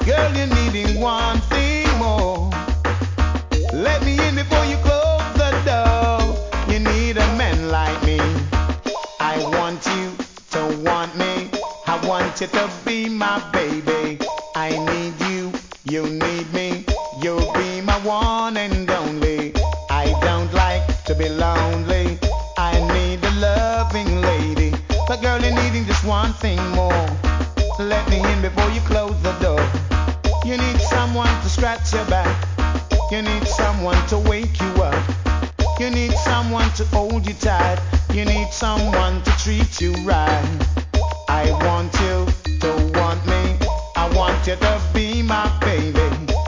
Girl, you're needing one thing more. Let me in before you close the door. You need a man like me. I want you to want me. I want you to be my baby. I need you, you need me. You'll be my one and only. I don't like to be lonely. I need a loving lady. But girl, you're needing just one thing more. Let me in before you close the door. You need someone to scratch your back. You need someone to wake you up. You need someone to hold you tight. You need someone to treat you right. I want you to want me. I want you to be my baby.